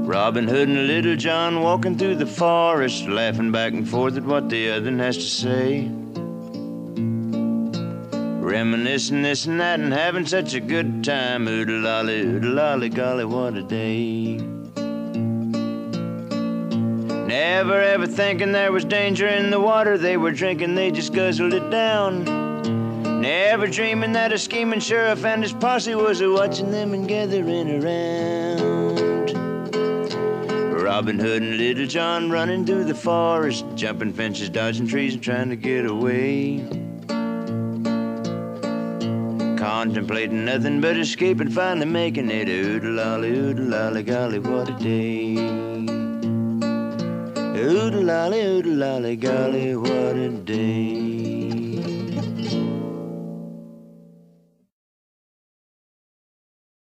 Robin Hood and Little John walking through the forest, laughing back and forth at what the other has to say. Reminiscing this and that and having such a good time. Oodle-lolly, golly, what a day. Never ever thinking there was danger in the water they were drinking, they just guzzled it down. Never dreaming that a scheming sheriff and his posse was a-watching them and gathering around. Robin Hood and Little John running through the forest, jumping fences, dodging trees and trying to get away. Contemplating nothing but escape and finally making it. Oodle-lolly, golly, what a day. Oodle-lolly, golly, what a day.